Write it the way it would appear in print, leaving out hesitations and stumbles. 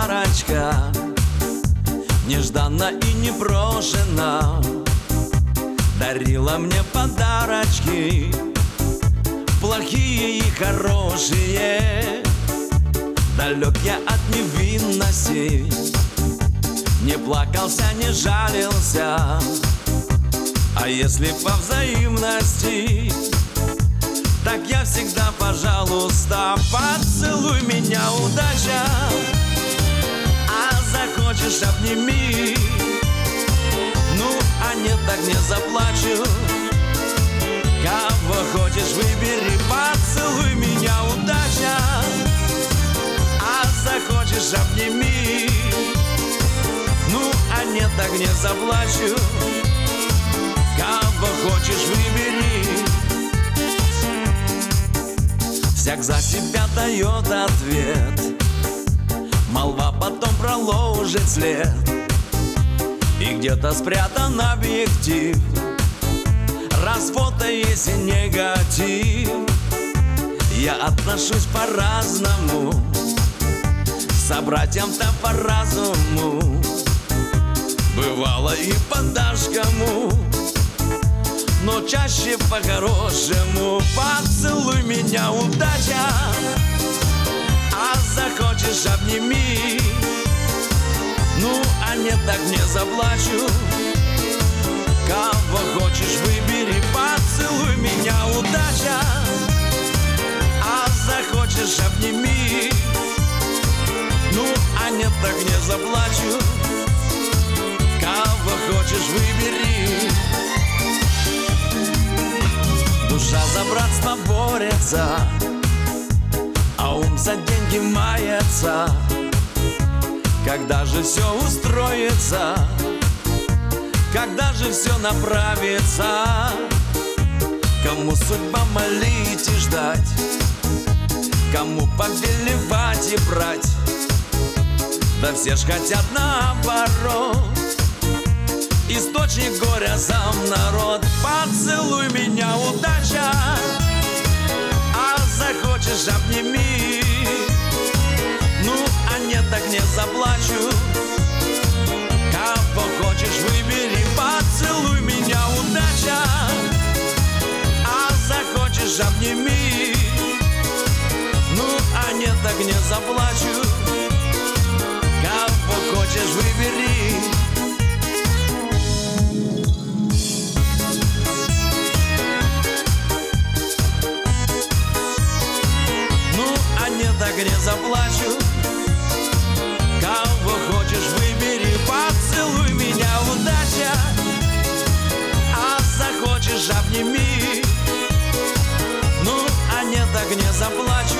подарочка, нежданно и непрошено дарила мне подарочки, плохие и хорошие. Далек я от невинности, не плакался, не жалился. А если по взаимности, так я всегда, пожалуйста, поцелуй меня, удача. А захочешь, обними. Ну, а нет, так не заплачу. Кого хочешь, выбери, поцелуй меня, удача. А захочешь, обними. Ну, а нет, так не заплачу. Кого хочешь, выбери. Всяк за себя дает ответ, молва потом проложит след. И где-то спрятан объектив, раз фото есть и негатив. Я отношусь по-разному, к собратьям-то по разуму. Бывало и по-дашкому, но чаще по-хорошему. Поцелуй меня, удача. А захочешь, обними. Ну, а нет, так не заплачу. Кого хочешь, выбери, поцелуй меня, удача. А захочешь, обними. Ну, а нет, так не заплачу. Кого хочешь, выбери. Душа за братство борется, а ум за деньги мается. Когда же все устроится, когда же все направится? Кому судьба молить и ждать, кому повелевать и брать? Да все ж хотят наоборот, источник горя сам народ. Поцелуй меня, удача. А захочешь, обними. Ну, а нет, так не заплачу. Кого хочешь, выбери, поцелуй меня, удача. А захочешь, обними. Ну, а нет, так не заплачу. Кого хочешь, выбери. Так не заплачу. Кого хочешь, выбери, поцелуй меня, удача. А захочешь, обними. Ну, а нет, так не заплачу.